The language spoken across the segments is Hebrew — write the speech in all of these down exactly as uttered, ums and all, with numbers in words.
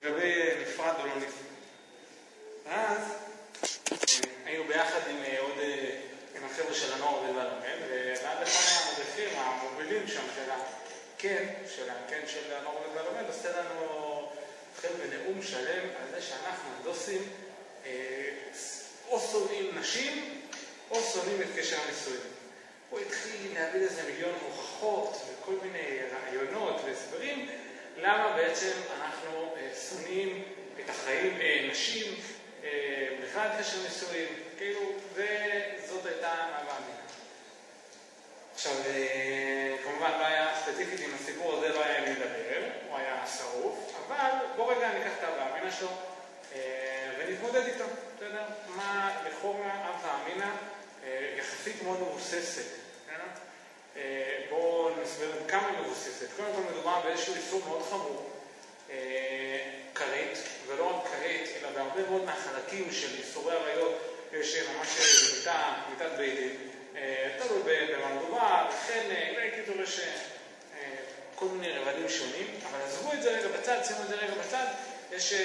לגבי נפרד או לא נפרד. אז היינו ביחד עם עוד, עם החבר'ה של הנוער וללמד, ועד לכמה המדריכים, המובילים שם של הכן, של הכן של הנוער וללמד, עושה לנו חלק בנאום שלם על זה שאנחנו הדוסים או שונאים נשים או שונאים את קשר הנישואים. הוא התחיל להביא איזה מיליון הוכחות וכל מיני רעיונות והסברים למה בעצם אנחנו שונאים את החיים נשים בכלל קשר נישואים, כאילו, וזאת הייתה המאמינה. עכשיו, כמובן לא היה ספציפית עם הסיפור הזה, לא היה מי לדבר, הוא היה שרוף, אבל בוא רגע ניקח את המאמינה שלו ונתמודד איתו. אתה יודע, מה לכאורה אב האמינה יחסית מאוד מבוססת. בואו נסבר כמה מבוססת. קודם כל מדובר באיזשהו איסור מאוד חמור, כרת, ולא רק כרת, אלא בהרבה מאוד מהחלקים של איסורי עריות, יש ממש מיטה, מיטת בית דין, תלוי במה מדובר, וכן, בקיצור יש כל מיני רבדים שונים, אבל עזבו את זה רגע בצד, שימו את זה רגע בצד, יש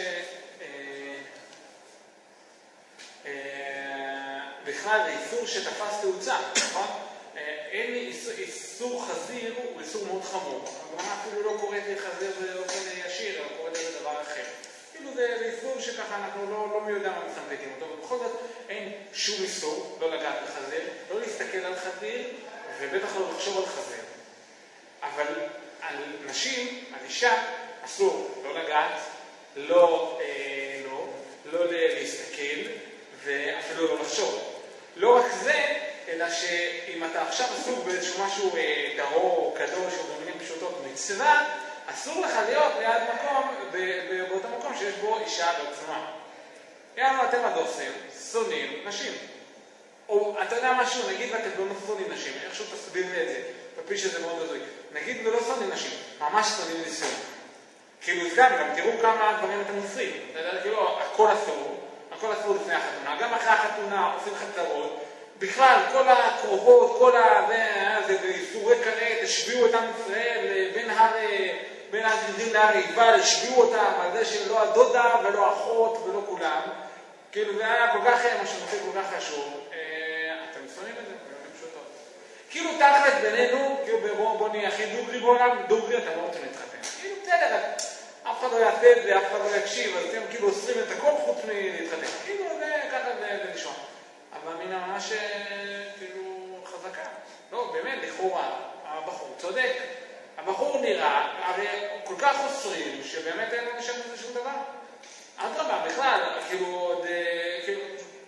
בכלל איסור שתפס תאוצה, נכון? אין איסור חזיר, הוא איסור מאוד חמור. הגמרא אפילו לא קוראת לחזיר באופן ישיר, אלא קוראת לזה דבר אחר. כאילו זה איסור שככה אנחנו לא, לא מי יודע מה מסמפטים אותו, ובכל זאת אין שום איסור, לא לגעת בחזיר, לא להסתכל על חזיר, ובטח לא לחשוב על חזיר. אבל על נשים, על אישה, אסור לא לגעת, לא, אה, לא, לא להסתכל, ואפילו לא לחשוב. לא רק זה, אלא שאם אתה עכשיו עסוק באיזשהו משהו טהור, קדוש או במילים פשוטות מצווה, אסור לך להיות ליד מקום, באותו מקום שיש בו אישה בעצמה. יאללה, אתם הדוסים, שונאים נשים. או אתה יודע משהו, נגיד ואתם לא שונאים נשים, איכשהו תסביר לי את זה, בפי שזה מאוד גדול. נגיד ולא שונאים נשים, ממש שונאים נישואים. כאילו גם, גם תראו כמה דברים אתם עושים. אתה יודע, כאילו, הכל אסור, הכל אסור לפני החתונה, גם אחרי החתונה עושים חצרות, בכלל, כל הקרובות, כל האיסורי כרת, השביעו את עם ישראל בין הר, בין הגרדים להר עיבל, השביעו אותם על זה שלא הדודה ולא אחות ולא כולם. כאילו זה היה כל כך משמעותי, כל כך חשוב. אתם שונאים את זה? אתם פשוטות. כאילו תכלת בינינו, כאילו בוא נהיה הכי דוגרי בעולם, דוגרי אתם לא רוצים להתחתן. כאילו בסדר, אף אחד לא יעשה את זה, אף אחד לא יקשיב, אז אתם כאילו אוסרים את הכל חוץ מלהתחתן. כאילו זה ככה זה נשמע. אבל מינה ממש כאילו חזקה. לא, באמת, לכאורה, הבחור צודק. הבחור נראה, הרי כל כך אוסרים, שבאמת אין לנו שם לזה שום דבר. אדרבה, בכלל, כאילו, עוד, כאילו,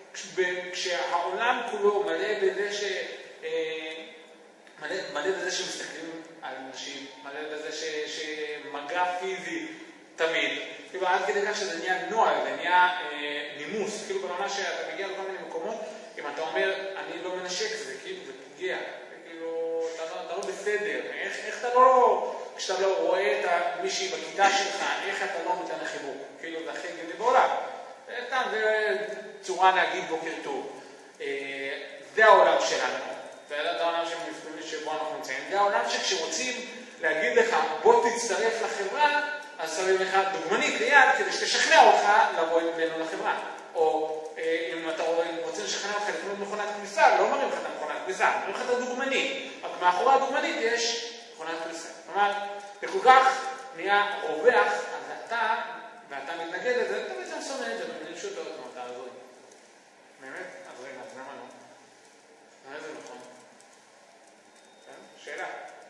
כשהעולם כולו מלא בזה ש... מלא, מלא בזה שמסתכלים על נשים, מלא בזה ש... שמגע פיזי תמיד, כאילו עד כדי כך שזה נהיה נועל, זה נהיה אה, נימוס, כאילו ברמה שאתה מגיע לכל מיני מקומות, אם אתה אומר, אני לא מנשק, זה כאילו, זה פגיע, זה כאילו, אתה לא, אתה לא בסדר, איך, איך אתה לא, כשאתה לא רואה את מישהי בכיתה שלך, איך אתה לא נותן לחיבוק, כאילו זה הכי גדול בעולם, זה, זה צורה להגיד בוקר טוב, אה, זה העולם שלנו, זה העולם שבו אנחנו נמצאים, זה העולם שכשרוצים להגיד לך, בוא תצטרף לחברה, אז שמים לך דוגמנית ליד כדי שתשכנע אותך לבוא אלינו לחברה. או אם אתה רוצה לשכנע אותך לקנות מכונת כניסה, לא מראים לך את המכונת כניסה, מראים לך את הדוגמנית. רק מאחורי הדוגמנית יש מכונת כניסה. כלומר, וכל כך נהיה רווח, אז אתה, ואתה מתנגד לזה, אתה בעצם שונא את זה, במילים פשוטות, כמו אתה הזוי. באמת? אז רגע, אז למה לא? מה זה נכון? שאלה.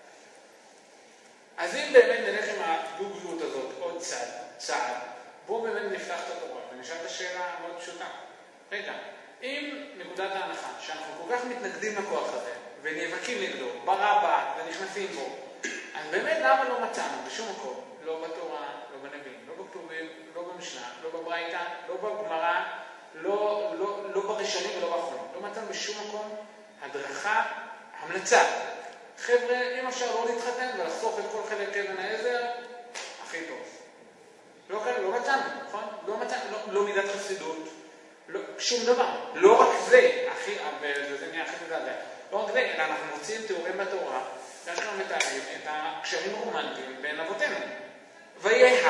אז אם באמת נלך עם הדוגיות הזאת עוד צעד, צעד, בואו באמת נפתח את התורה ונשאל את השאלה מאוד פשוטה. רגע, אם נקודת ההנחה שאנחנו כל כך מתנגדים לכוח הזה ונאבקים נגדו, ברבא ונכנסים בו, אז באמת למה לא מצאנו בשום מקום, לא בתורה, לא בנביאים, לא בכתובים, לא במשנה, לא בברייתא, לא בגמרא, לא, לא, לא בראשונים ולא באחרונים. לא מצאנו בשום מקום הדרכה, המלצה. חבר'ה, אם אפשר לא להתחתן ולחסוך את כל חלק אבן העזר, הכי טוב. לא כאן, לא מצאנו, נכון? לא מצאנו, לא, לא מידת חסידות, לא, שום דבר. לא רק זה, הכי, וזה נהיה הכי תדע, לא רק זה, אלא אנחנו מוצאים תיאורים בתורה, ואנחנו מתארים את הקשרים הרומנטיים בין אבותינו. ויהי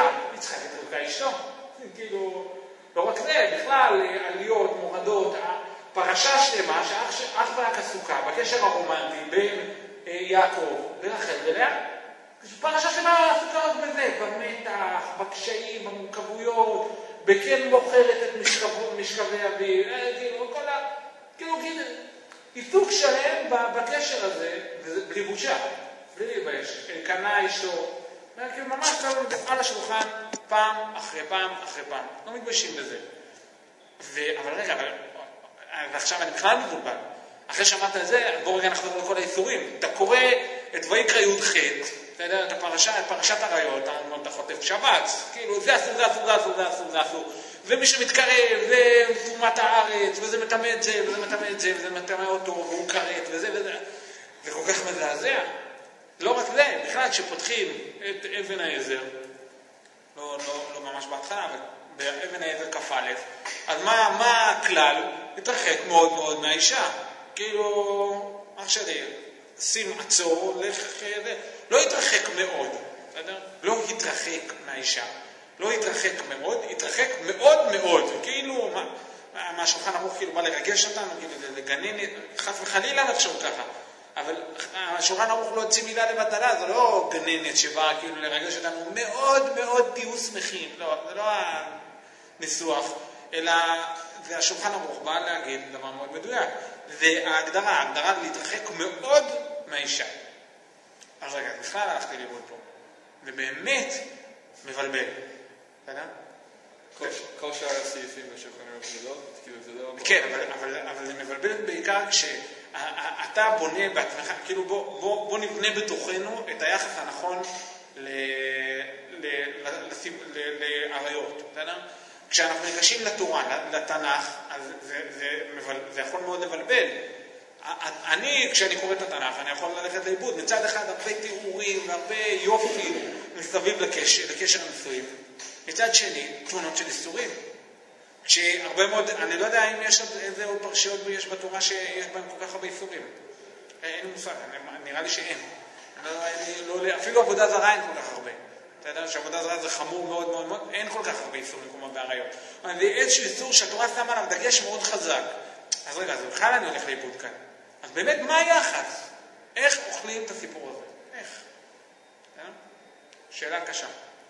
צריכה להתרוקה אשתו. כאילו, לא רק זה, בכלל, עליות, מורדות, פרשה שלמה שאך ורק עסוקה בקשר הרומנטי בין יעקב ורחל ולאה. פרשה שלמה עסוקה רק בזה, במתח, בקשיים, במורכבויות, בכן מוכרת את משכבי אביב, כאילו, כל ה... כאילו, כאילו, עיסוק שלם בקשר הזה, בלי בושה, בלי להיבש, קנה אשתו, כאילו, ממש על השולחן, פעם אחרי פעם אחרי פעם, לא מתביישים בזה. אבל רגע, אבל... ועכשיו אני בכלל מבולבל. אחרי שאמרת את זה, בואו רגע נחזור לכל האיסורים. אתה קורא את ויקרא י"ח, אתה יודע, את הפרשה, את פרשת עריות, אתה חוטף שבץ, כאילו, זה אסור, זה אסור, זה אסור, זה אסור, זה אסור. ומי שמתקרב, זה תרומת הארץ, וזה מטמא את זה, וזה מטמא את זה, וזה מטמא אותו, והוא קראת, וזה וזה. זה כל כך מזעזע. לא רק זה, בכלל, כשפותחים את אבן העזר, לא, לא, לא ממש בהתחלה, אבל באבן העזר כ"א, אז מה, מה הכלל? התרחק מאוד מאוד מהאישה. כאילו, אח שלי, שים עצור, לך, לא התרחק מאוד, בסדר? לא התרחק מהאישה. לא התרחק מאוד, התרחק מאוד מאוד. כאילו, מה, מה השולחן ערוך כאילו בא לרגש אותנו, כאילו לגנן, חס וחלילה לחשוב ככה. אבל השולחן ערוך לא הוציא מילה לבטלה, זה לא גננת שבאה כאילו לרגש אותנו, מאוד מאוד תהיו שמחים. לא, זה לא הניסוח, אלא זה השולחן ערוך בא להגיד דבר מאוד מדויק. וההגדרה, ההגדרה להתרחק מאוד מהאישה. אז רגע, בכלל הלכתי לראות פה. ובאמת מבלבל. אתה יודע? כל שאר הסעיפים בשולחן ערוך זה לא? כאילו זה לא... כן, אבל זה מבלבל בעיקר כשאתה בונה בעצמך, כאילו בוא נבנה בתוכנו את היחס הנכון לעריות. אתה יודע? כשאנחנו ניגשים לתורה, לתנ"ך, אז זה, זה, זה יכול מאוד לבלבל. אני, כשאני קורא את התנ"ך, אני יכול ללכת לאיבוד. מצד אחד, הרבה תיאורים והרבה יופי מסביב לקשר, לקשר הנישואים. מצד שני, תמונות של איסורים. כשהרבה מאוד, אני לא יודע אם יש איזה עוד פרשיות יש בתורה שיש בהם כל כך הרבה איסורים. אין לי מושג, נראה לי שאין. לא, לא, אפילו עבודה זרה אין כל כך הרבה. אתה יודע שעבודה זרה זה חמור מאוד מאוד מאוד, אין כל כך הרבה איסורים כמו בעריות. אבל זה איזשהו איסור שהתורה שמה עליו דגש מאוד חזק. אז רגע, אז בכלל אני הולך לאיבוד כאן. אז באמת, מה היחס? איך אוכלים את הסיפור הזה? איך? שאלה קשה.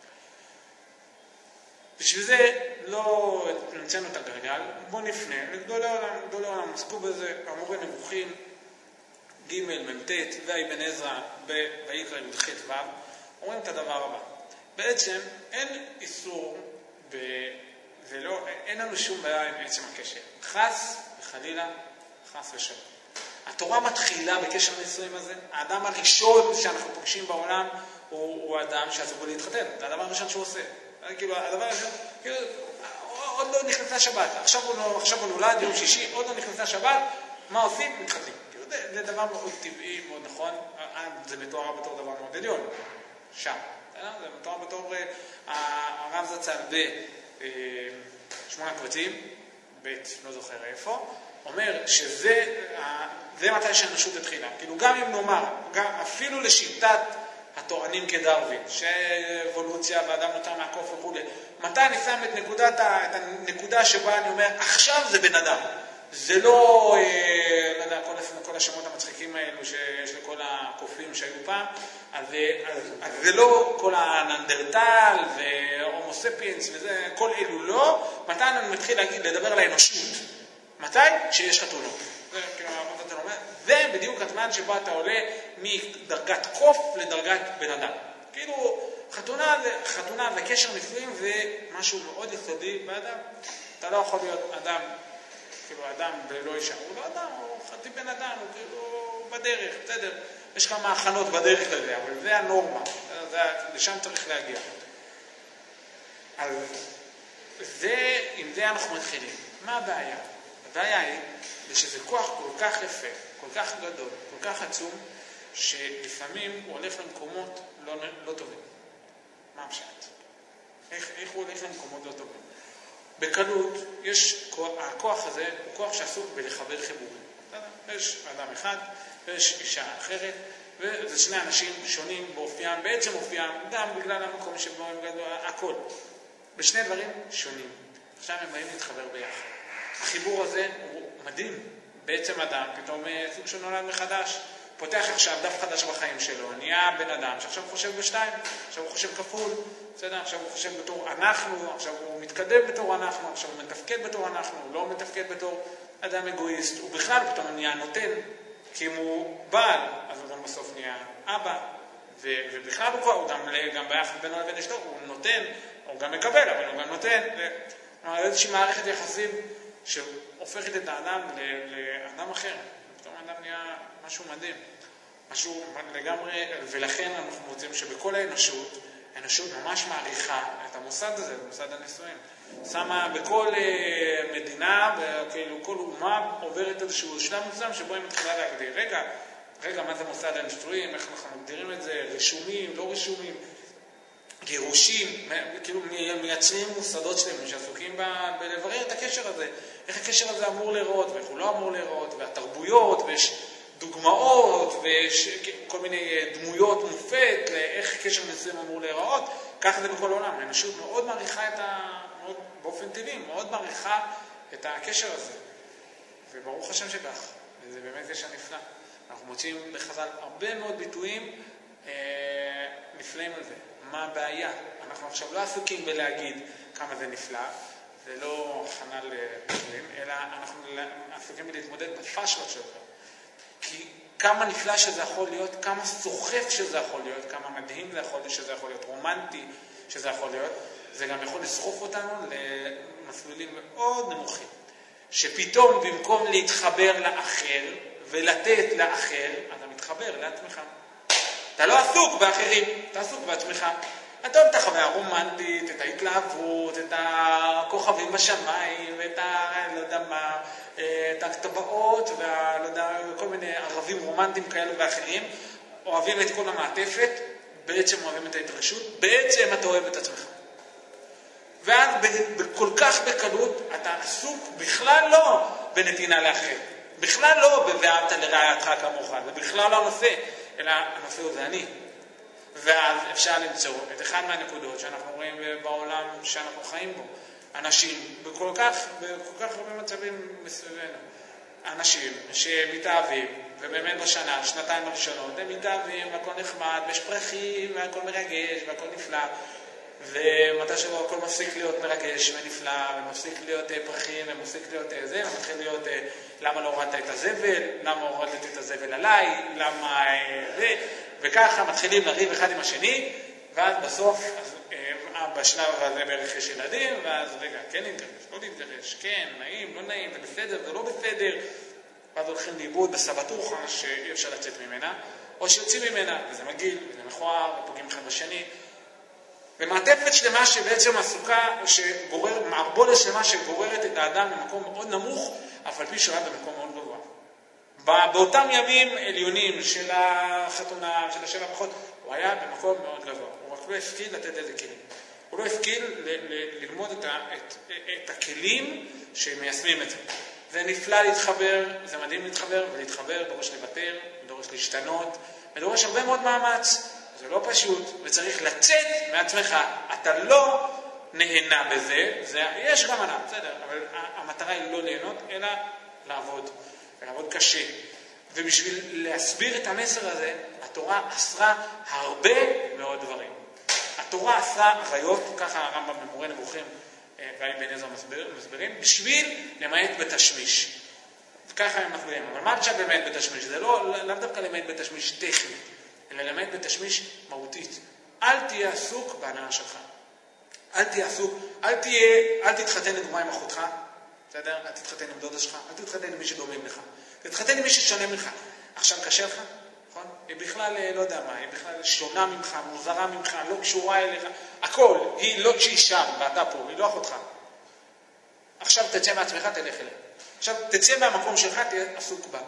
בשביל זה לא נמצאנו את הגלגל, בואו נפנה לגדולי העולם, גדולי העולם עסקו בזה, אמורי נבוכים, ג' מ"ט, ואבן עזרא ויקרא י"ח ו', אומרים את הדבר הבא. בעצם אין איסור, ב... ולא, אין לנו שום בעיה עם עצם הקשר. חס וחלילה, חס ושלום. התורה מתחילה בקשר לנישואים הזה. האדם הראשון שאנחנו פוגשים בעולם הוא, הוא האדם שעסוק להתחתן. זה הדבר הראשון שהוא עושה. כאילו, הדבר הראשון, כאילו, עוד לא נכנסה שבת. עכשיו הוא, עכשיו הוא נולד יום שישי, עוד לא נכנסה שבת. מה עושים? מתחתנים. כאילו, זה, זה דבר מאוד טבעי, מאוד נכון. זה מתואר בתור דבר מאוד עליון. שם. זה מתואר בתור הרב זצ"ל בשמונה קבצים, בית, לא זוכר איפה, אומר שזה זה מתי שהאנושות התחילה. כאילו גם אם נאמר, גם אפילו לשיטת הטוענים כדרווין, שאבולוציה ואדם נותר מהקוף וכו', מתי אני שם את, נקודת, את הנקודה שבה אני אומר, עכשיו זה בן אדם. זה לא, אה, לא יודע, כל, כל השמות המצחיקים האלו שיש לכל הקופים שהיו פעם, אז, אז, אז זה לא כל הננדרטל והומו ספיאנס וזה, כל אלו לא. מתי אני מתחיל להגיד, לדבר על האנושות? מתי? שיש חתונות. זה, כאילו, זה בדיוק הזמן שבו אתה עולה מדרגת קוף לדרגת בן אדם. כאילו, חתונה, חתונה וקשר נישואים זה משהו מאוד יסודי באדם. אתה לא יכול להיות אדם, כאילו אדם ולא אישה, הוא לא אדם, הוא חצי בן אדם, הוא כאילו בדרך, בסדר. יש כמה הכנות בדרך לזה, אבל זה הנורמה, זה, לשם צריך להגיע. אז זה, עם זה אנחנו מתחילים. מה הבעיה? הבעיה היא שזה כוח כל כך יפה, כל כך גדול, כל כך עצום, שלפעמים הוא הולך למקומות לא, לא טובים. מה המשפט? איך, איך הוא הולך למקומות לא טובים? בקלות, יש, הכוח הזה הוא כוח שעסוק בלחבר חיבורים. יש אדם אחד, ויש אישה אחרת, וזה שני אנשים שונים באופיים, בעצם אופיים, גם בגלל המקום שבו הם גדלו, הכל. בשני דברים שונים. עכשיו הם באים להתחבר ביחד. החיבור הזה הוא מדהים. בעצם אדם, פתאום סוג שהוא נולד מחדש, פותח עכשיו דף חדש בחיים שלו, נהיה בן אדם שעכשיו חושב בשתיים, עכשיו הוא חושב כפול, בסדר? עכשיו הוא חושב בתור אנחנו, עכשיו הוא מתקדם בתור אנחנו, עכשיו הוא מתפקד בתור אנחנו, הוא לא מתפקד בתור אדם אגואיסט, הוא בכלל פתאום נהיה נותן, כי אם הוא בעל, אז הוא גם בסוף נהיה אבא, ו- ובכלל הוא, הוא גם, גם ביחד בינו לבין אשתו, הוא נותן, הוא גם מקבל, אבל הוא גם נותן, כלומר, איזושהי מערכת יחסים שהופכת את האדם לאדם אחר. פתאום האדם נהיה משהו מדהים, משהו לגמרי, ולכן אנחנו מוצאים שבכל האנושות, האנושות ממש מעריכה את המוסד הזה, במוסד הנישואים. שמה בכל מדינה, כאילו כל אומה עוברת איזשהו שלב מסוים שבו היא מתחילה להגדיר. רגע, רגע, מה זה מוסד הנישואים, איך אנחנו מגדירים את זה, רישומים, לא רישומים, גירושים, כאילו מייצרים מוסדות שלהם שעסוקים בלברר את הקשר הזה, איך הקשר הזה אמור להיראות ואיך הוא לא אמור להיראות, והתרבויות, ויש דוגמאות, ויש כל מיני דמויות מופת לאיך קשר נישואים אמור להיראות, ככה זה בכל העולם. האנושות מאוד מעריכה את ה... מאוד, באופן טבעי, מאוד מעריכה את הקשר הזה. וברוך השם שכך, וזה באמת קשר נפלא. אנחנו מוצאים בחז"ל הרבה מאוד ביטויים אה, נפלאים על זה. מה הבעיה? אנחנו עכשיו לא עסוקים בלהגיד כמה זה נפלא, ולא הכנה לפעמים, אלא אנחנו עסוקים בלהתמודד בפשלות של זה. כי כמה נפלא שזה יכול להיות, כמה סוחף שזה יכול להיות, כמה מדהים זה יכול, שזה יכול להיות, רומנטי שזה יכול להיות, זה גם יכול לסחוף אותנו למסלולים מאוד נמוכים. שפתאום במקום להתחבר לאחר ולתת לאחר, אתה מתחבר לעצמך. אתה לא עסוק באחרים, אתה עסוק בעצמך. אתה אוהב את החוויה הרומנטית, את ההתלהבות, את הכוכבים בשמיים, ואת ה... לא יודע מה, את הכתבאות, ולא יודע, כל מיני ערבים רומנטיים כאלה ואחרים, אוהבים את כל המעטפת, בעצם אוהבים את ההתרשות, בעצם אתה אוהב את עצמך. ואז בכל כך בקלות אתה עסוק בכלל לא בנתינה לאחר, בכלל לא ב"ואהבת לרעייתך כמוך", זה בכלל לא הנושא, אלא הנושא הוא זה אני. ואז אפשר למצוא את אחד מהנקודות שאנחנו רואים בעולם שאנחנו חיים בו. אנשים בכל כך, בכל כך הרבה מצבים מסביבנו. אנשים שמתאהבים, ובאמת בשנה, שנתיים הראשונות, הם מתאהבים, והכל נחמד, ויש פרחים, והכל מרגש, והכל נפלא. ומתי שבו הכל מפסיק להיות מרגש ונפלא, ומפסיק להיות פרחים, ומפסיק להיות זה, ומתחיל להיות למה לא הורדת את הזבל, למה הורדת את הזבל עליי, למה זה, וככה מתחילים לריב אחד עם השני, ואז בסוף, אז, בשלב הזה בערך יש ילדים, ואז רגע, כן נתגרש, לא נתגרש, כן, נעים, לא נעים, זה בסדר, זה לא בסדר, ואז הולכים לאיבוד בסבתוחה שאי אפשר לצאת ממנה, או שיוצאים ממנה, וזה מגעיל, וזה מכוער, ופוגעים אחד בשני, ומעטפת שלמה שבעצם עסוקה, שגורר, מערבולת שלמה שגוררת את האדם למקום מאוד נמוך, אף על פי שהוא היה במקום מאוד גבוה. באותם ימים עליונים של החתונה, של השבע ברכות, הוא היה במקום מאוד גבוה. הוא רק לא השכיל לתת איזה כלים. הוא לא השכיל ל- ל- ללמוד את, ה- את, את הכלים שמיישמים את זה. זה נפלא להתחבר, זה מדהים להתחבר, ולהתחבר דורש לוותר, דורש להשתנות, ודורש הרבה מאוד מאמץ. זה לא פשוט, וצריך לצאת מעצמך. אתה לא נהנה בזה, זה, יש גם ענה, בסדר, אבל המטרה היא לא ליהנות, אלא לעבוד, ולעבוד קשה. ובשביל להסביר את המסר הזה, התורה אסרה הרבה מאוד דברים. התורה אסרה עריות, ככה הרמב"ם במורה נבוכים ואבן עזרא מסבירים, בשביל למעט בתשמיש. וככה הם מסבירים. אבל מה עכשיו למעט בתשמיש? זה לא, לא דווקא למעט בתשמיש טכני, אלא למעט בתשמיש מהותית. אל תהיה עסוק בהנאה שלך. אל תהיה עסוק, אל תהיה, אל תתחתן לדוגמה עם אחותך, בסדר? אל תתחתן עם דודה שלך, אל תתחתן עם מי שדומים לך. תתחתן עם מי ששונה ממך. עכשיו קשה לך, נכון? היא בכלל, לא יודע מה, היא בכלל שונה ממך, מוזרה ממך, לא קשורה אליך. הכל, היא לא כשהיא שם, ואתה פה, היא לא אחותך. עכשיו תצא מעצמך, תלך אליה. עכשיו תצא מהמקום שלך, תהיה עסוק בה.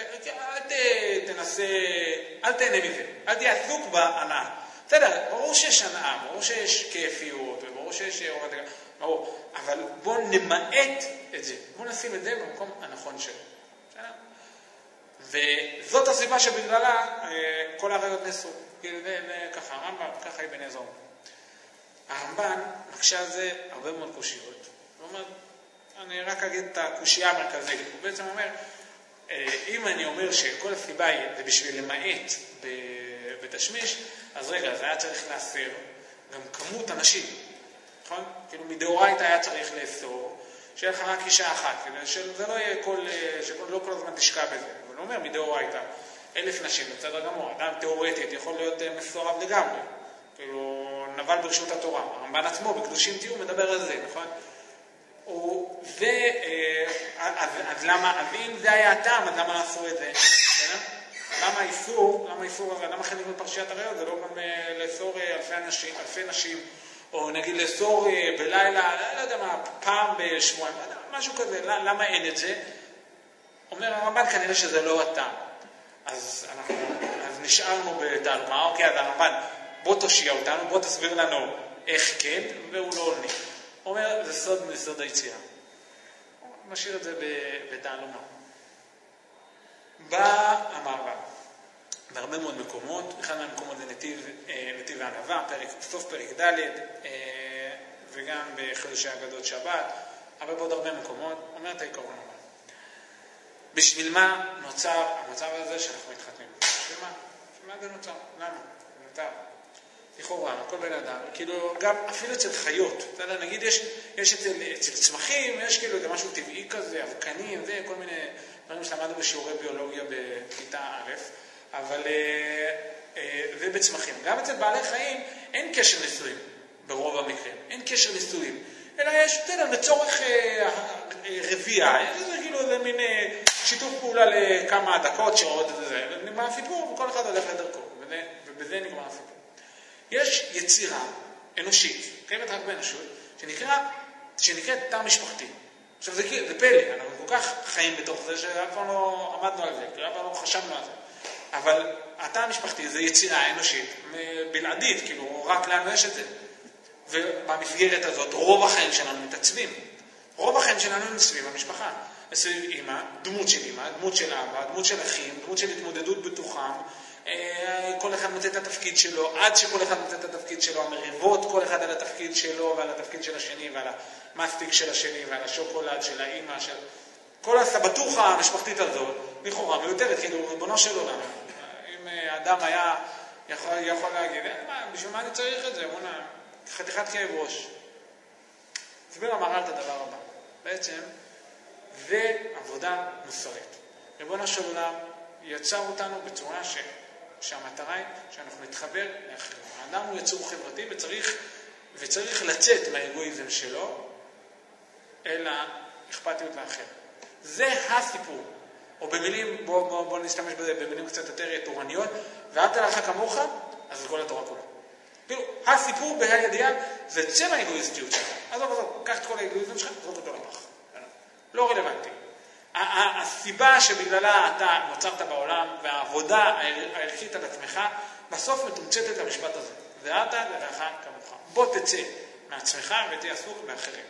אל תנסה, אל תהנה מזה, אל תהיה עסוק בהנאה. בסדר, ברור שיש הנאה, ברור שיש כיפיות, וברור שיש הורדת, ברור, אבל בוא נמעט את זה, בוא נשים את זה במקום הנכון שלו. בסדר? וזאת הסיבה שבגללה כל הראיות נעשו. ככה, הרמב"ם, ככה אבן עזרא. הרמב"ן מקשה על זה הרבה מאוד קושיות. הוא אומר, אני רק אגיד את הקושייה המרכזית. הוא בעצם אומר, אם אני אומר שכל הסיבה היא זה בשביל למעט בתשמיש, אז רגע, זה היה צריך לאסר גם כמות אנשים. נכון? כאילו מדאורייתא היה צריך לאסור, שיהיה לך רק אישה אחת, שזה לא יהיה כל, שלא כל הזמן תשקע בזה. אבל הוא אומר, מדאורייתא, אלף נשים, בסדר גמור, אדם תיאורטית יכול להיות מסורב לגמרי. כאילו, נבל ברשות התורה. הרמב"ן עצמו, בקדושים תהיו, מדבר על זה, נכון? ו... אז, אז למה, אז אם זה היה הטעם, אז למה עשו את זה? למה איסור, למה איסור, למה חלק מפרשיית הראיות, זה לא גם לאסור אלפי אנשים, אלפי נשים, או נגיד לאסור בלילה, לא יודע מה, פעם בשבועיים, משהו כזה, למה אין את זה? אומר הרמב"ן, כנראה שזה לא הטעם. אז אנחנו, אז נשארנו בתעלומה, אוקיי, אז הרמב"ן, בוא תושיע אותנו, בוא תסביר לנו איך כן, והוא לא עונה. הוא אומר, זה סוד מסוד היציאה. הוא משאיר את זה בתעלומה. בא המרבה, בהרבה מאוד מקומות, אחד מהמקומות זה נתיב, נתיב הענווה, פרק, סוף פרק ד', וגם בחידושי אגדות שבת, אבל בעוד הרבה מקומות, אומר את העיקרון הבא. בשביל מה נוצר המצב הזה שאנחנו מתחתנים? בשביל מה? בשביל מה זה נוצר? למה? זה נוצר. לכאורה, כל בן אדם, כאילו, גם אפילו אצל חיות, אתה יודע, נגיד, יש, יש אצל, אצל צמחים, יש כאילו, זה משהו טבעי כזה, אבקנים, זה, כל מיני דברים שלמדנו בשיעורי ביולוגיה בכיתה א', אבל, זה בצמחים. גם אצל בעלי חיים, אין קשר נישואים, ברוב המקרים, אין קשר נישואים, אלא יש, אתה יודע, לצורך רבייה, זה כאילו, זה מין שיתוף פעולה לכמה דקות, שעות, זה, ונגמר הסיפור, וכל אחד הולך לדרכו, וזה, ובזה נגמר הסיפור. יש יצירה אנושית, קיימת רק באנושות, שנקרא, שנקראת תא משפחתי. עכשיו זה, זה פלא, אנחנו כל כך חיים בתוך זה שאף פעם לא עמדנו על זה, אף פעם לא חשבנו על זה. אבל התא המשפחתי זה יצירה אנושית בלעדית, כאילו רק לנו יש את זה. ובמסגרת הזאת רוב החיים שלנו מתעצבים. רוב החיים שלנו מתעצבים במשפחה. סביב אמא, דמות של אמא, דמות של אבא, דמות של אחים, דמות של התמודדות בתוכם, כל אחד מוצא את התפקיד שלו, עד שכל אחד מוצא את התפקיד שלו, המריבות, כל אחד על התפקיד שלו ועל התפקיד של השני ועל המסטיק של השני ועל השוקולד של האמא, של... כל הסבטוחה המשפחתית הזאת, לכאורה מיותרת, כאילו ריבונו של עולם. אם אדם היה יכול, יכול להגיד, מה, בשביל מה אני צריך את זה? מונה, חתיכת כאב ראש. תסביר המהר"ל את הדבר הבא. בעצם, זה עבודה מוסרית. ריבונו של עולם יצר אותנו בצורה ש... שהמטרה היא שאנחנו נתחבר לאחרים. האדם הוא יצור חברתי וצריך, וצריך לצאת מהאגואיזם שלו אל האכפתיות לאחר. זה הסיפור. או במילים, בוא, בוא, בוא נשתמש בזה במילים קצת יותר תורניות, ואהבת לך כמוך, אז זה כל התורה כולה. כאילו, הסיפור בהידיעה זה צא מהאגואיסטיות שלך. אז לא, קח את כל האגואיזם שלך, זאת אותו לפח. לא רלוונטי. הסיבה שבגללה אתה נוצרת בעולם והעבודה הערכית על עצמך בסוף מתומצתת למשפט הזה. ואהבת לך כמוך. בוא תצא מעצמך ותהיה עסוק באחרים.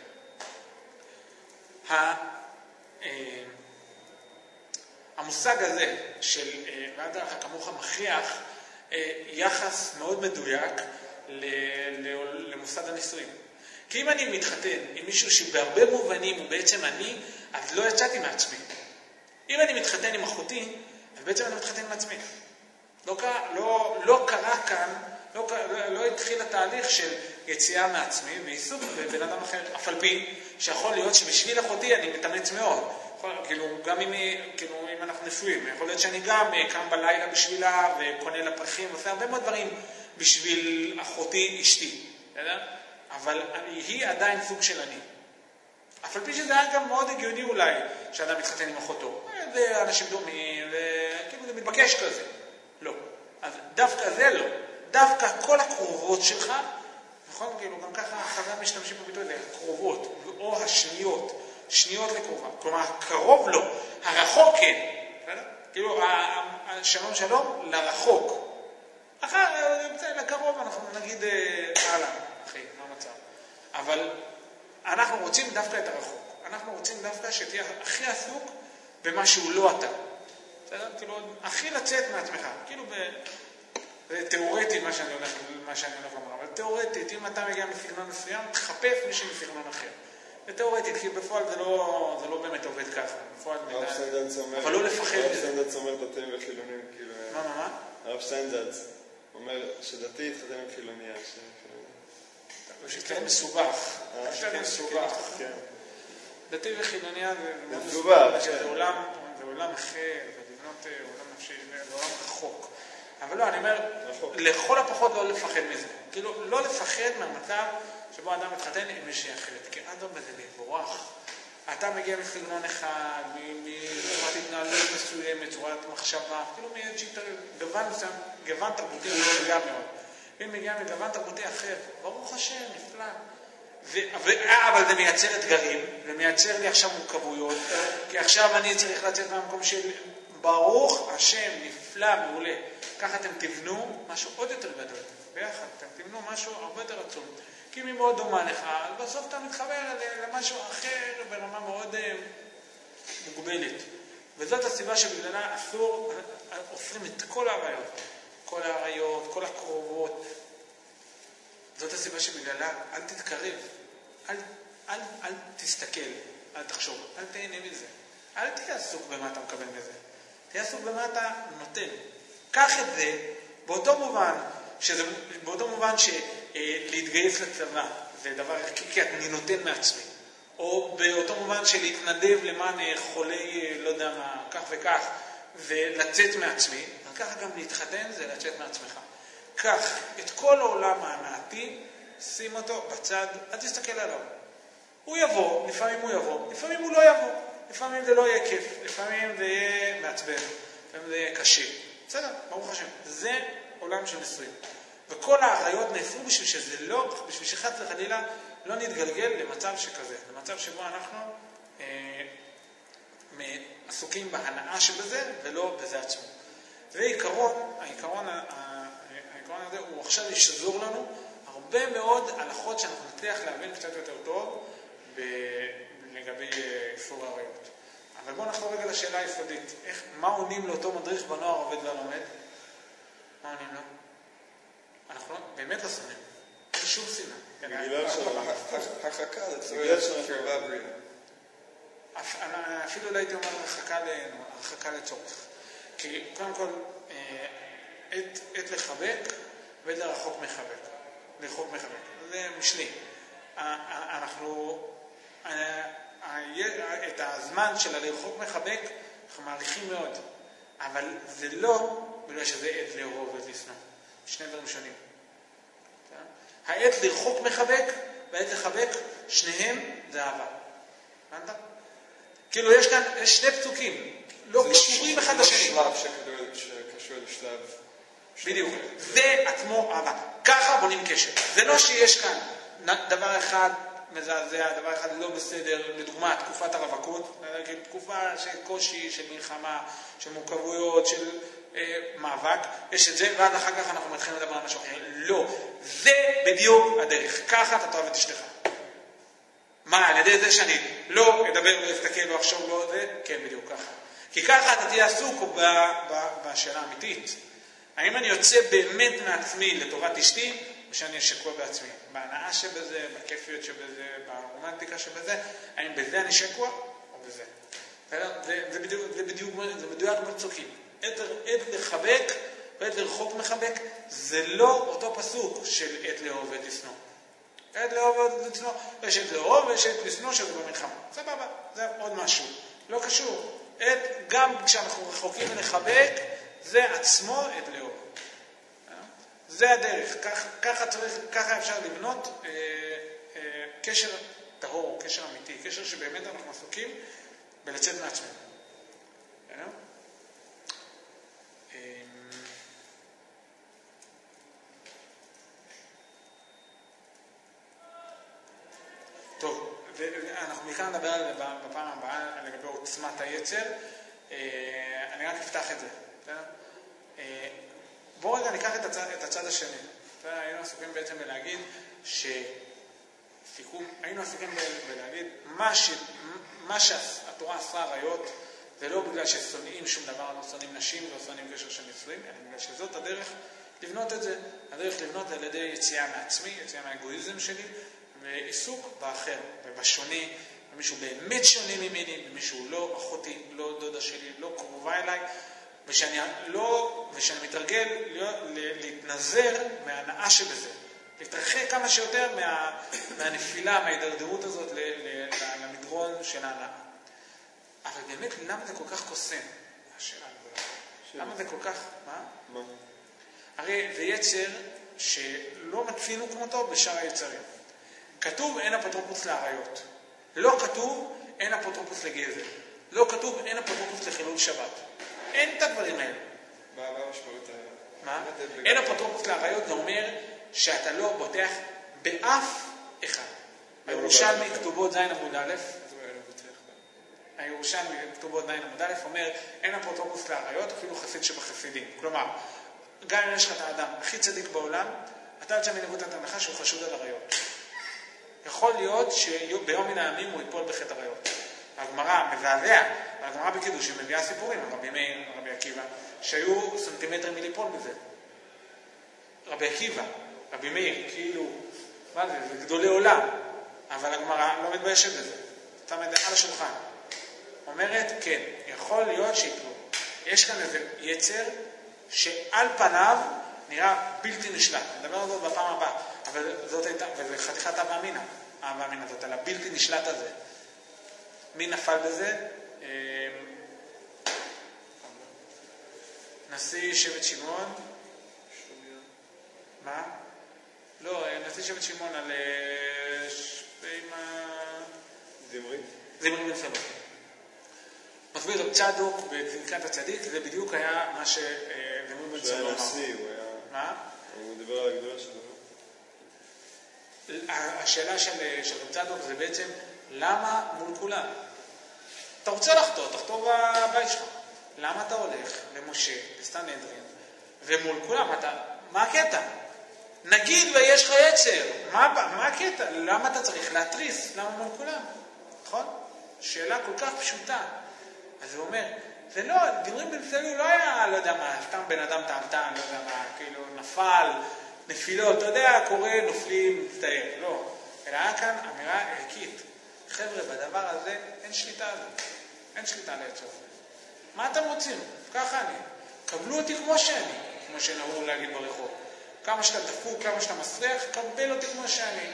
המושג הזה של ואהבת לך כמוך מכריח יחס מאוד מדויק למוסד הנישואים. כי אם אני מתחתן עם מישהו שבהרבה מובנים הוא בעצם אני, אז לא יצאתי מעצמי. אם אני מתחתן עם אחותי, אז בעצם אני מתחתן עם עצמי. לא קרה, לא, לא קרה כאן, לא, לא, לא התחיל התהליך של יציאה מעצמי ועיסוק בבן אדם אחר. אף על פי שיכול להיות שבשביל אחותי אני מתאמץ מאוד. יכול, כאילו, גם אם, כאילו, אם אנחנו נשואים, יכול להיות שאני גם קם בלילה בשבילה וקונה לה פרחים, ועושה הרבה מאוד דברים בשביל אחותי אשתי. בסדר? אבל היא עדיין סוג של אני. אף על פי שזה היה גם מאוד הגיוני אולי, שאדם מתחתן עם אחותו. זה אנשים דומים, וכאילו זה מתבקש כזה. לא. אז דווקא זה לא. דווקא כל הקרובות שלך, נכון? כאילו גם ככה חז"ל משתמשים בביטוי, זה הקרובות, או השניות, שניות לקרובה. כלומר, קרוב לא, הרחוק כן. כאילו, שלום שלום לרחוק. אחר, לקרוב אנחנו נגיד הלאה. אחי, מה המצב? אבל אנחנו רוצים דווקא את הרחוק. אנחנו רוצים דווקא שתהיה הכי עסוק במה שהוא לא אתה. בסדר? כאילו, הכי לצאת מעצמך. כאילו, זה תיאורטי מה שאני הולך, מה שאני הולך לומר, אבל תיאורטית, אם אתה מגיע מסגנון מסוים, תחפש מישהו מסגנון אחר. זה תיאורטית, כי בפועל זה לא, זה לא באמת עובד ככה. בפועל הרב סטנדרץ אומר, אבל לא לפחד הרב מזה. סטנדרץ אומר דתיים וחילונים, כאילו... מה, מה, מה? הרב סטנדרץ אומר שדתי יתחתן עם חילוניה, ש... זה מסובך. זה מסובך. כן. דתי וחילוניה זה מסובך. זה עולם, זה עולם אחר, ולבנות עולם נפשי, זה עולם רחוק. אבל לא, אני אומר, לכל הפחות לא לפחד מזה. כאילו, לא לפחד מהמצב שבו אדם מתחתן עם מישהי אחרת. כי אדם בזה מבורך. אתה מגיע מסגנון אחד, מצורת התנהלות מסוימת, צורת מחשבה, כאילו מאיזושהי גוון מסוים, גוון תרבותי מסוים מאוד. אם מגיע מגוון תרבותי אחר, ברוך השם, נפלא. אבל זה מייצר אתגרים, ומייצר לי עכשיו מורכבויות, כי עכשיו אני צריך לצאת מהמקום של ברוך השם, נפלא, מעולה. ככה אתם תבנו משהו עוד יותר גדול, ביחד, אתם תבנו משהו הרבה יותר עצום. כי אם היא מאוד דומה לך, אז בסוף אתה מתחבר למשהו אחר ברמה מאוד מוגבלת. וזאת הסיבה שבגללה אסור, אוסרים את כל העריות, כל העריות, כל הקרובות. זאת הסיבה שבגללה אל תתקרב, אל, אל, אל תסתכל, אל תחשוב, אל תהנה מזה. אל תהיה עסוק במה אתה מקבל מזה. תהיה עסוק במה אתה נותן. קח את זה באותו מובן, שזה, באותו מובן שלהתגייס לצבא זה דבר ערכי, כי אני נותן מעצמי. או באותו מובן של להתנדב למען חולי, לא יודע מה, כך וכך, ולצאת מעצמי. אבל ככה גם להתחתן זה לצאת מעצמך. קח את כל העולם ההנאתי, שים אותו בצד, אל תסתכל עליו. הוא יבוא, לפעמים הוא יבוא, לפעמים הוא לא יבוא. לפעמים זה לא יהיה כיף, לפעמים זה יהיה מעצבן, לפעמים זה יהיה קשה. בסדר, ברוך השם. זה עולם של נישואים. וכל העריות נאסרו בשביל שזה לא, בשביל שחד וחלילה לא נתגלגל למצב שכזה, למצב שבו אנחנו אה, עסוקים בהנאה שבזה ולא בזה עצמו. ועיקרון, העיקרון, העיקרון הזה הוא עכשיו ישזור לנו הרבה מאוד הלכות שאנחנו נצליח להבין קצת יותר טוב ב... לגבי איסור העריות. אבל בואו נחזור רגע לשאלה היסודית. איך, מה עונים לאותו מדריך בנוער עובד והלומד? מה עונים לו? אנחנו באמת לא שונאים. אין שום שנאה. בגלל הרחקה לצורך קרבה בריאה. אפילו לא הייתי אומר הרחקה לצורך. כי קודם כל, עת לחבק ועת לרחוק מחבק. לרחוק מחבק. זה משלי. אנחנו... את הזמן של הלרחוק מחבק אנחנו מעריכים מאוד, אבל זה לא בגלל שזה עת לאהוב ועת לשנוא. שני דברים שונים. העת לרחוק מחבק והעת לחבק, שניהם זה אהבה. הבנת? כאילו יש כאן יש שני פסוקים לא קשורים אחד לשני. זה לא שלב שקשור לשלב. בדיוק. זה עצמו אהבה. ככה בונים קשר. זה לא שיש כאן דבר אחד מזעזע, דבר אחד לא בסדר, לדוגמה, תקופת הרווקות, תקופה של קושי, של מלחמה, של מורכבויות, של אה, מאבק, יש את זה, ועד אחר כך אנחנו מתחילים לדבר על משהו אחר. לא, זה בדיוק הדרך. ככה אתה תאהב את אשתך. מה, על ידי זה שאני לא אדבר ואסתכל לא אחשוב לא זה? כן, בדיוק ככה. כי ככה אתה תהיה עסוק בשאלה האמיתית. האם אני יוצא באמת מעצמי לטובת אשתי, או שאני אשקוע בעצמי? בהנאה שבזה, בכיפיות שבזה, ברומנטיקה שבזה, האם בזה אני שקוע או בזה? זה, זה בדיוק, זה בדיוק, זה מדויק בפסוקים. עת לחבק ועת לרחוק מחבק, זה לא אותו פסוק של עת לאהוב ועת לשנוא. עת לאהוב ועת לשנוא, יש עת לאהוב ויש עת לשנוא שזה במלחמה. סבבה, זה עוד משהו. לא קשור. עת, גם כשאנחנו רחוקים ולחבק, זה עצמו עת לאהוב. זה הדרך. כך, ככה צריך, ככה אפשר לבנות אה, אה, קשר טהור, קשר אמיתי, קשר שבאמת אנחנו עסוקים בלצאת מעצמנו. אה? טוב, אנחנו מכאן נדבר על זה בפעם הבאה לגבי עוצמת היצר. אני רק אפתח את זה. בואו רגע ניקח את הצד, את הצד השני. היינו עסוקים בעצם בלהגיד שסיכום, היינו עסוקים בלהגיד מה, ש, מה שהתורה עשרה עריות זה לא בגלל ששונאים שום דבר, לא שונאים נשים, לא שונאים קשר של נישואים, אלא בגלל שזאת הדרך לבנות את זה. הדרך לבנות על ידי יציאה מעצמי, יציאה מהאגואיזם שלי, ועיסוק באחר ובשונה, במישהו באמת שונה ממני, במישהו לא אחותי, לא דודה שלי, לא קרובה אליי, ושאני, לא, ושאני מתרגל להתנזר מההנאה שבזה, להתרחק כמה שיותר מה, מהנפילה, מההידרדרות הזאת למדרון של ההנאה. אבל באמת, למה זה כל כך קוסם? השאלה הגדולה. למה זה כל כך, מה? מה? הרי זה יצר שלא מצינו כמותו בשאר היצרים. כתוב אין אפוטרופוס לעריות. לא כתוב אין אפוטרופוס לגזל. לא כתוב אין אפוטרופוס לחילול שבת. אין את הדברים האלה. מה המשמעות? מה? אין אפוטרופוס לעריות, זה אומר שאתה לא בוטח באף אחד. הירושלמי כתובות זין עמוד א', הירושלמי כתובות זין עמוד א' אומר אין אפוטרופוס לעריות, אפילו חסיד שבחסידים. כלומר, גם אם יש לך את האדם הכי צדיק בעולם, אתה יוצא מנקודת הנחה שהוא חשוד על עריות. יכול להיות שביום מן הימים הוא ייפול בחטא עריות. הגמרא מזעזע, הגמרא בקידוש שמביאה סיפורים, רבי מאיר, רבי עקיבא, שהיו סנטימטרים מליפול בזה. רבי עקיבא, רבי מאיר, כאילו, מה זה? זה גדולי עולם, אבל הגמרא לא מתביישת בזה. אתה מדע על השולחן. אומרת, כן, יכול להיות שיפלו. יש כאן איזה יצר שעל פניו נראה בלתי נשלט. נדבר על זאת בפעם הבאה, אבל זאת הייתה, וזה חתיכת אבא אמינה, האבא אמינה זאת, על הבלתי נשלט הזה. מי נפל בזה? נשיא שבט שמעון. מה? לא, נשיא שבט שמעון על שפיימה... זמרי? זמרי בן סלו. מסביר רב צדוק בצדיקת הצדיק, זה בדיוק היה מה שזמרי בן סלו אמר. שהוא היה נשיא, הוא היה... מה? הוא מדבר על הגדולה שלו. השאלה של רב צדוק זה בעצם למה מול כולם? אתה רוצה לחתור, תחתור בבית שלך. למה אתה הולך למשה, לסטנהדרין, ומול כולם, אתה, מה הקטע? נגיד ויש לך יצר, מה, מה הקטע? למה אתה צריך להתריס? למה מול כולם? נכון? שאלה כל כך פשוטה. אז הוא אומר, זה לא, דברים בן סלו לא היה, לא יודע מה, סתם בן אדם טעמתן, לא יודע מה, כאילו נפל, נפילות, אתה יודע, קורה, נופלים, מצטער, לא. אלא היה כאן אמירה ערכית. חבר'ה, בדבר הזה אין שליטה על זה. אין שליטה על היצר. מה אתם רוצים? ככה אני. קבלו אותי כמו שאני, כמו שנהוג להגיד ברחוב. כמה שאתה דפוק, כמה שאתה מסריח, קבל אותי כמו שאני.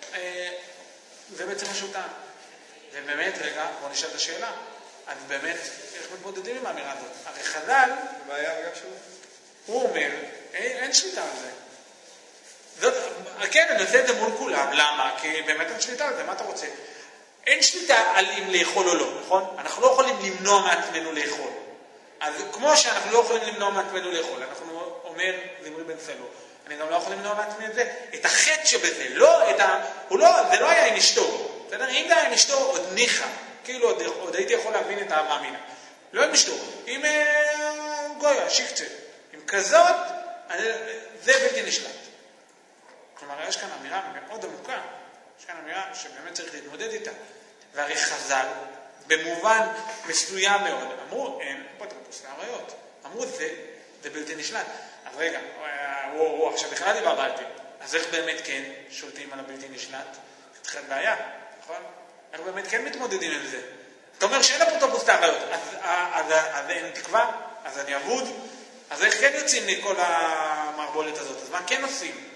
זה בעצם משהו טעם. ובאמת, רגע, בוא נשאל את השאלה. אז באמת, איך מתמודדים עם האמירה הזאת? הרי חז"ל... מה היה הרגע שלו? הוא אומר, אין, אין שליטה על זה. זאת, כן, אני עושה את זה מול כולם. למה? כי באמת אין שליטה על זה, מה אתה רוצה? אין שליטה על אם לאכול או לא, נכון? אנחנו לא יכולים למנוע מעצמנו לאכול. אז כמו שאנחנו לא יכולים למנוע מעצמנו לאכול, אנחנו אומר, זמרי בן סלו, אני גם לא יכול למנוע מעצמי את זה, את החטא שבזה, לא, את ה... הוא לא, זה לא היה עם אשתו. בסדר? אם זה היה עם אשתו, עוד ניחה. כאילו עוד, עוד הייתי יכול להבין את המאמינה. לא עם אשתו, עם אה, גויה, שיקצה. עם כזאת, אני, זה בלתי נשלט. כלומר, יש כאן אמירה מאוד עמוקה. יש כאן אמירה שבאמת צריך להתמודד איתה. והרי חז"ל, במובן מסוים מאוד, אמרו, אין אפוטרופוס לעריות. אמרו, זה, זה בלתי נשלט. אז רגע, וואו, וואו, עכשיו בכלל דיברתי. אז איך באמת כן שולטים על הבלתי נשלט? זה תחילת בעיה, נכון? איך באמת כן מתמודדים עם זה? אתה אומר שאין אפוטרופוס לעריות, אז, אז, אז, אז אין תקווה, אז אני אבוד, אז איך כן יוצאים מכל המערבולת הזאת? אז מה כן עושים?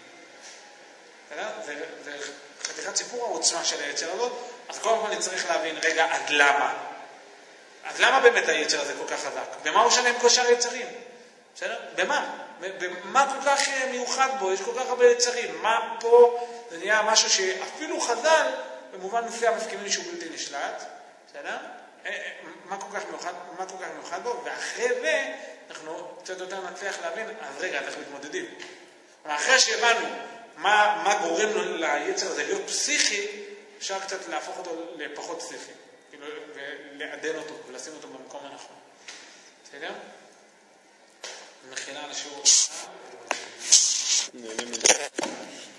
זה, זה חתיכת סיפור העוצמה של היצר הזאת, אז קודם כל נצטרך להבין, רגע, עד למה? אז למה באמת היצר הזה כל כך חזק? במה הוא שונה עם כל שאר היצרים? בסדר? במה? במה כל כך מיוחד בו? יש כל כך הרבה יצרים. מה פה? זה נהיה משהו שאפילו חז"ל, במובן מסוים מסכימים שהוא בלתי נשלט. בסדר? מה כל כך מיוחד, מה כל כך מיוחד בו? ואחרי זה, אנחנו קצת יותר נצליח להבין, אז רגע, אז איך מתמודדים? ואחרי שהבנו מה, מה גורם ליצר הזה להיות פסיכי, אפשר קצת להפוך אותו לפחות פסיכי. כאילו, ולעדן אותו, ולשים אותו במקום הנכון. בסדר? ומכינה על השיעור. נהנים מזה.